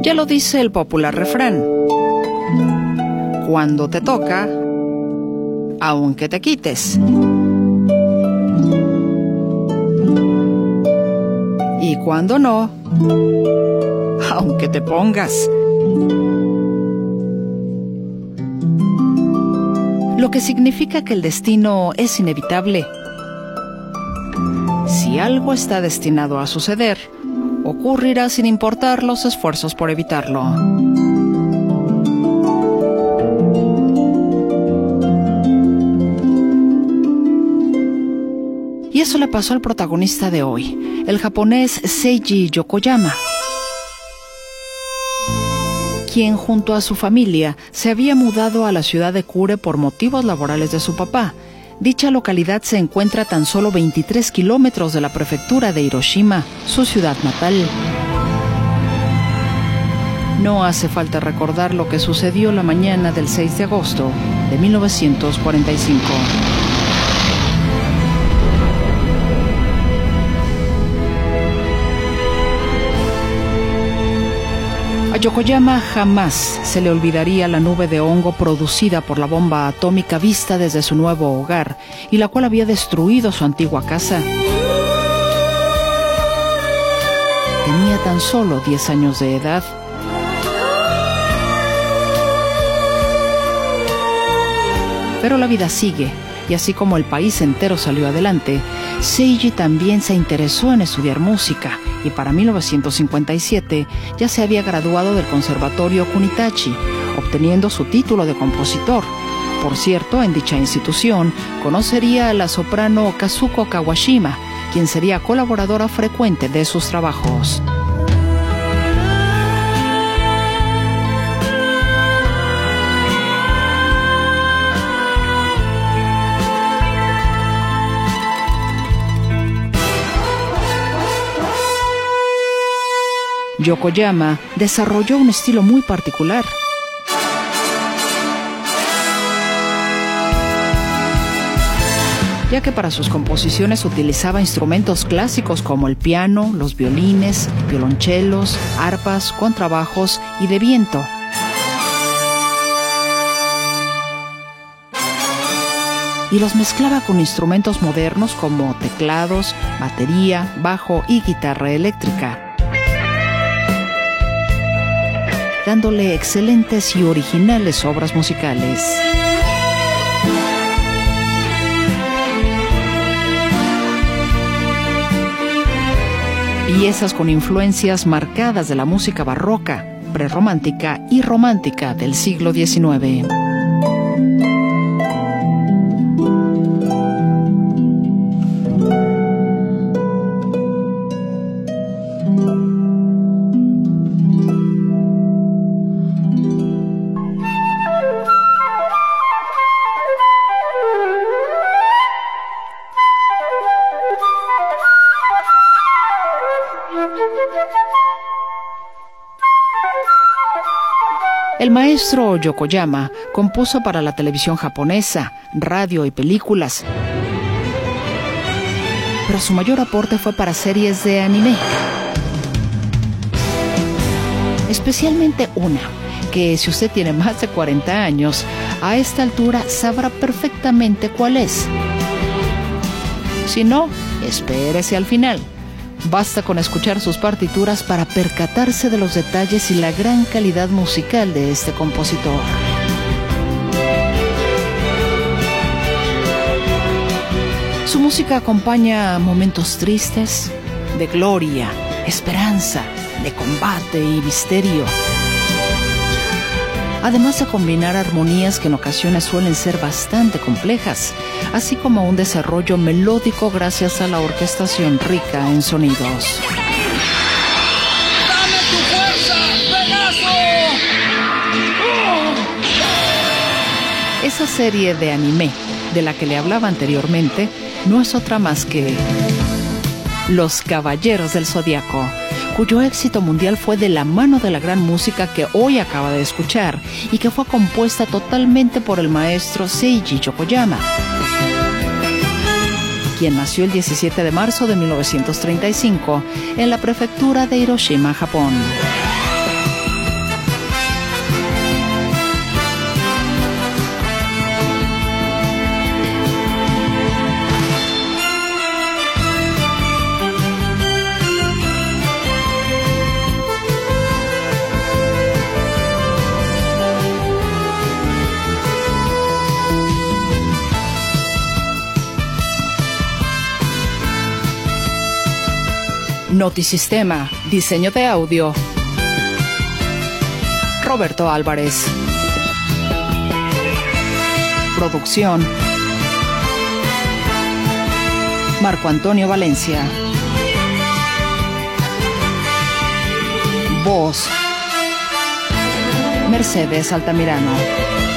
Ya lo dice el popular refrán: cuando te toca, aunque te quites. Y cuando no, aunque te pongas. Lo que significa que el destino es inevitable. Si algo está destinado a suceder, ocurrirá sin importar los esfuerzos por evitarlo. Y eso le pasó al protagonista de hoy, el japonés Seiji Yokoyama, quien junto a su familia se había mudado a la ciudad de Kure por motivos laborales de su papá. Dicha localidad se encuentra a tan solo 23 kilómetros de la prefectura de Hiroshima, su ciudad natal. No hace falta recordar lo que sucedió la mañana del 6 de agosto de 1945. A Yokoyama jamás se le olvidaría la nube de hongo producida por la bomba atómica vista desde su nuevo hogar y la cual había destruido su antigua casa. Tenía tan solo 10 años de edad. Pero la vida sigue, y así como el país entero salió adelante, Seiji también se interesó en estudiar música, y para 1957 ya se había graduado del Conservatorio Kunitachi, obteniendo su título de compositor. Por cierto, en dicha institución conocería a la soprano Kazuko Kawashima, quien sería colaboradora frecuente de sus trabajos. Yokoyama desarrolló un estilo muy particular. Ya que para sus composiciones utilizaba instrumentos clásicos como el piano, los violines, violonchelos, arpas, contrabajos y de viento. Y los mezclaba con instrumentos modernos como teclados, batería, bajo y guitarra eléctrica, dándole excelentes y originales obras musicales. Piezas con influencias marcadas de la música barroca, prerromántica y romántica del siglo XIX. El maestro Yokoyama compuso para la televisión japonesa, radio y películas, pero su mayor aporte fue para series de anime. Especialmente una, que si usted tiene más de 40 años, a esta altura sabrá perfectamente cuál es. Si no, espérese al final. Basta con escuchar sus partituras para percatarse de los detalles y la gran calidad musical de este compositor. Su música acompaña momentos tristes, de gloria, esperanza, de combate y misterio. Además de combinar armonías que en ocasiones suelen ser bastante complejas, así como un desarrollo melódico gracias a la orquestación rica en sonidos. ¡Dame tu fuerza, Pegaso! Esa serie de anime de la que le hablaba anteriormente no es otra más que Los Caballeros del Zodiaco, cuyo éxito mundial fue de la mano de la gran música que hoy acaba de escuchar y que fue compuesta totalmente por el maestro Seiji Yokoyama, quien nació el 17 de marzo de 1935 en la prefectura de Hiroshima, Japón. Notisistema, diseño de audio, Roberto Álvarez. Producción, Marco Antonio Valencia. Voz, Mercedes Altamirano.